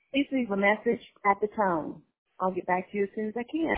Please leave a message at the tone. I'll get back to you as soon as I can.